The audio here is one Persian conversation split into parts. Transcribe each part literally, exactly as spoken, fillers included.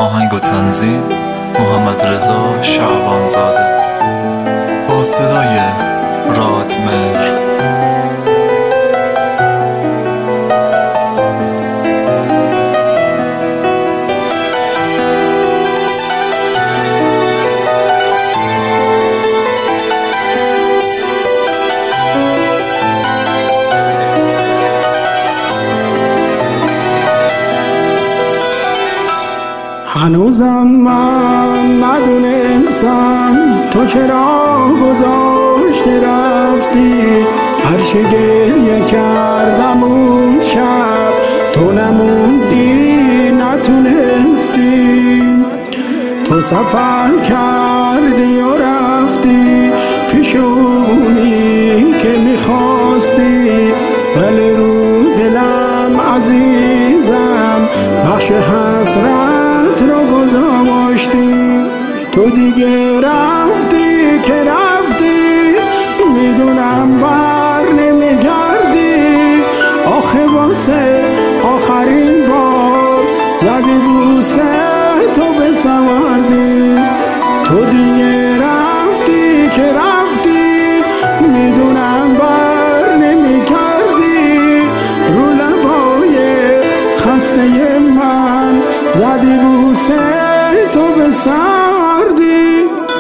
آهنگ و تنظیم محمد رضا شعبانزاده با صدای رادمهر. هنوزم من ندونستم تو چرا گذاشته رفتی، هرچه گریه کردم اون شب تو نموندی نتونستی. تو سفر کردی و رفتی پیش اونی که میخواستی، ولی رو دلم عزیزم بخش حسرت رو گذاشتی. تو دیگه رفتی که رفتی، میدونم بر نمیگردی. آخه واسه آخرین بار زدی بوسه تو بسوردی. تو دیگه رفتی که رفتی، میدونم بر نمیگردی. رو لبای خسته من زدی بوسه تو بسوردی.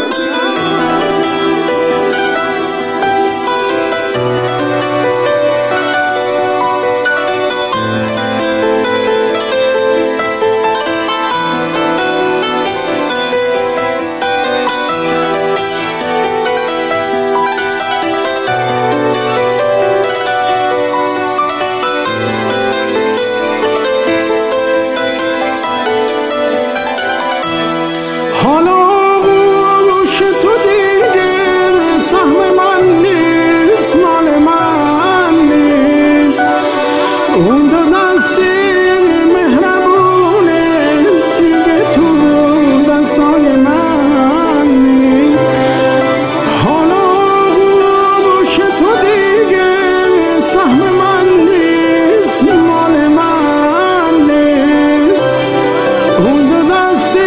حالا گوش تو دیگه سهم من نیست، مال من نیست. اون دو دستی مهربونه دیگه تو دستای من نیست. حالا گوش تو دیگه سهم من نیست، مال من نیست. اون دو دستی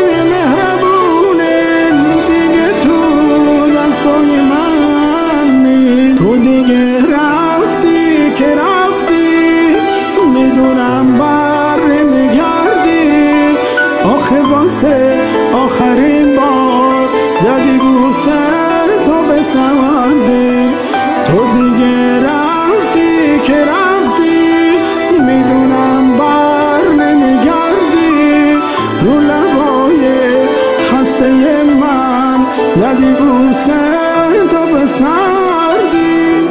تو دیگه رفتی که رفتی، میدونم بر نمیگردی. آخه واسه آخرین بار زدی بوسه تو بسوردی. تو دیگه رفتی که رفتی، میدونم بر نمیگردی. رو لبای خسته من زدی بوسه تو بسوردی.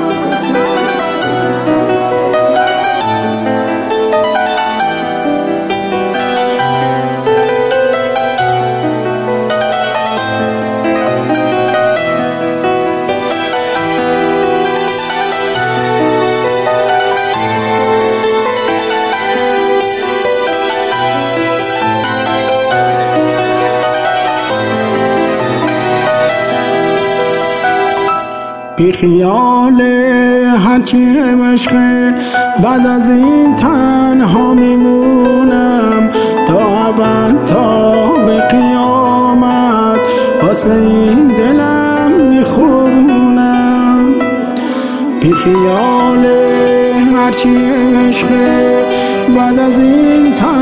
بی خیال هرچی عشقه، بعد از این تنها میمونم تا ابد تا به قیامت. واسه این دلم میخونم. بی خیال هرچی عشقه، بعد از این تنها